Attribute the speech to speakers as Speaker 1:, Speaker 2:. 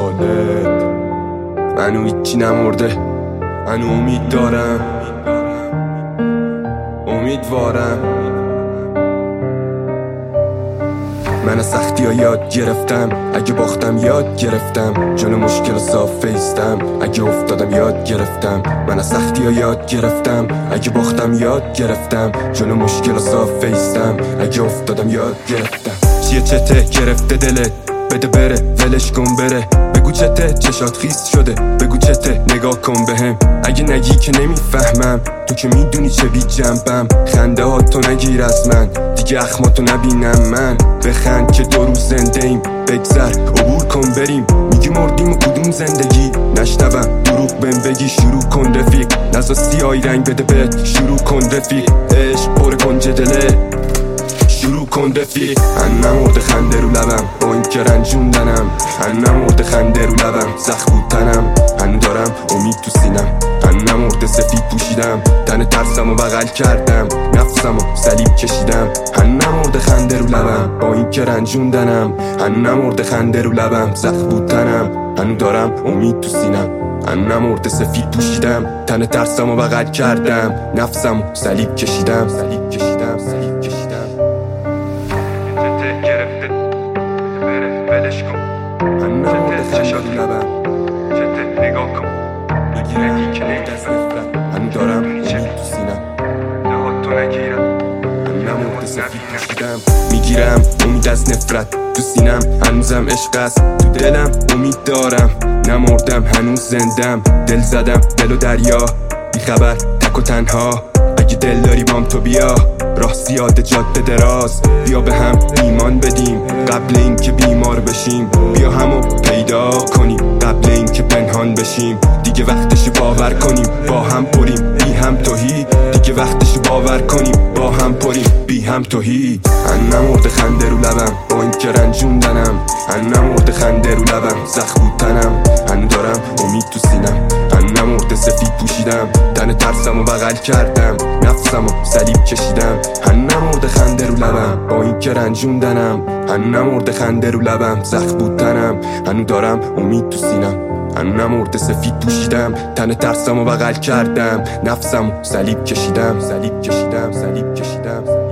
Speaker 1: خالد. منو هیچی نمرده، منو امید دارم، امیدوارم. من از سختی ها یاد گرفتم، اگه باختم یاد گرفتم، جلو مشکل صاف ایستم، اگه افتادم یاد گرفتم. من از سختی ها یاد گرفتم، اگه باختم یاد گرفتم، جلو مشکل صاف ایستم، اگه افتادم یاد گرفتم. چیه چته گرفته دلت، بده بره ولش کن بره. بگو چته چشات خیس شده، بگو چته نگاه کن بهم. اگه نگی که نمیفهمم، تو که میدونی چه بی جنبم. خنده ها تو نگیر از من، دیگه اخماتو نبینم من. بخند که دو روز زنده ایم، بگذر عبور کن بریم. میگی مردیم و کدوم زندگی، نشنوم دروغ بهم بگی. شروع کن رفیق، نزا سیاهی رنگ بده بهت. شروع کن رفیق، عشق پر کنج دله. شروع کن رفیق. من نمرده خنده رو لبم، با این که رنجوندنم. من نمرده خنده رو لبم، زخم بود تنم. من دارم امید تو سینم. من نمرده سفید پوشیدم، تن ترسم و بغل کردم، نفسم و صلیب کشیدم. من نمرده خنده رو لبم، با این که رنجوندنم. من نمرده خنده رو لبم، زخم بود تنم. من دارم امید تو سینم. من نمرده سفید پوشیدم، تن ترسم و بغل کردم، نفسم و صلیب کشیدم. ولش کن. من نمرده چشات لبم، چته نگاه کن. میگیرم که دست نفرت، من دارم امید تو سینم. لحات تو نگیرم، من نمرده سفید پوشیدم. میگیرم امید از نفرت تو سینم. هنوزم عشق است تو دلم، امید دارم. نمردم هنوز زندم، دل زدم دل و دریا. بی خبر تک و تنها، اگه دل داری بام تو بیا. راه زیاده جاده دراز، بیا به هم ایمان بدیم قبل این که بیمار بشیم. بیا همو پیدا کنیم قبل این که پنهان بشیم. دیگه وقتش باور کنیم با هم پریم بی هم توهی. دیگه وقتش باور کنیم با هم پریم بی هم توهی. من نمرده خنده رو لبم، با این که رنجوندنم. من نمرده خنده رو لبم، زخم بود تنم. من دارم امید تو سینم. من نمرده سفید پوشیدم، تن ترسم و بغل کردم، نفسم و صلیب کشیدم. من نمرده خنده رو لبم، با این که رنجوندنم. من نمرده خنده رو لبم، زخم بود تنم. من دارم امید تو سینم. من نمرده سفید پوشیدم، تن ترسم و بغل کردم، نفسم و صلیب کشیدم.